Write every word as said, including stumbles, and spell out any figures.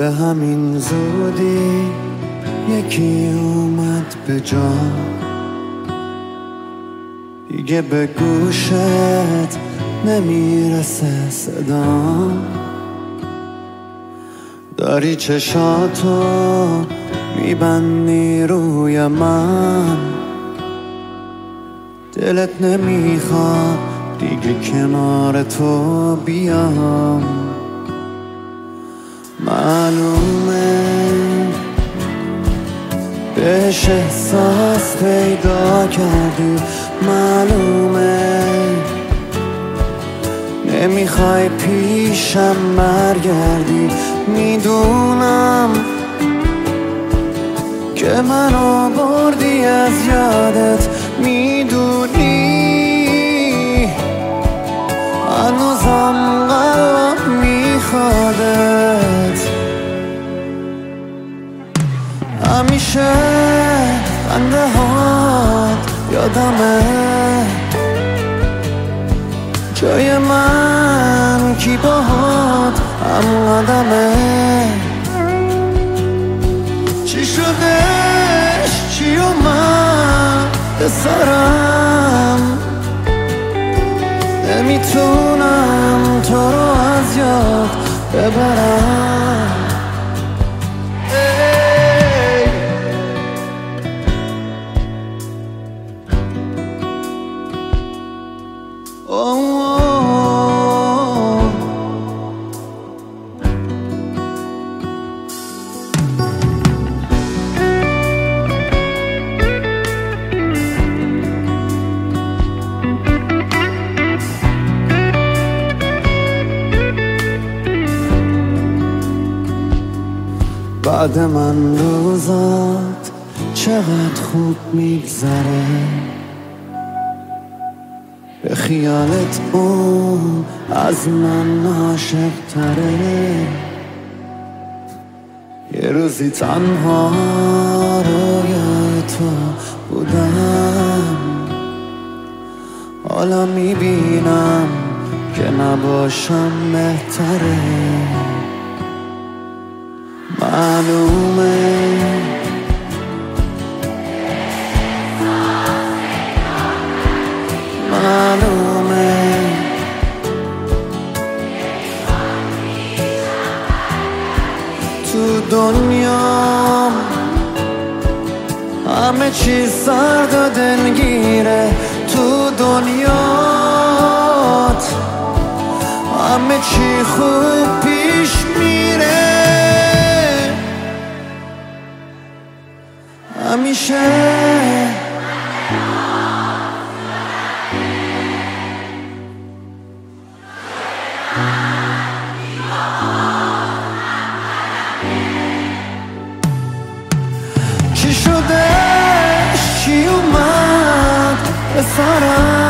به همین زودی یکی اومد به جا، دیگه به گوشت نمیرسه صدا. داری چشاتو میبندی روی من، دلت نمیخواد دیگه کنار تو بیام. معلومه بهش احساس پیدا کردی، معلومه نمیخوای پیشم برگردی. میدونم که منو بردی از یادت، میدونی هنوزم قلبم میخوادت. همیشه خنده هات یادمه، جای من کی باهات هم قدمه. چی شدش چی اومد به سرم، نمیتونم تو رو از یاد ببرم. بعد من روزات چقدر خوب میگذره، به خیالت اون از من عاشق تره. یه روزی تنها رویای تو بودم، حالا میبینم که نباشم بهتره. معلومه معلومه تو دنیا همه چیز سرد و دلگیره، تو دنیات همه چی خوب پیش میره. همیشه چی شدش چی اومد به سرم،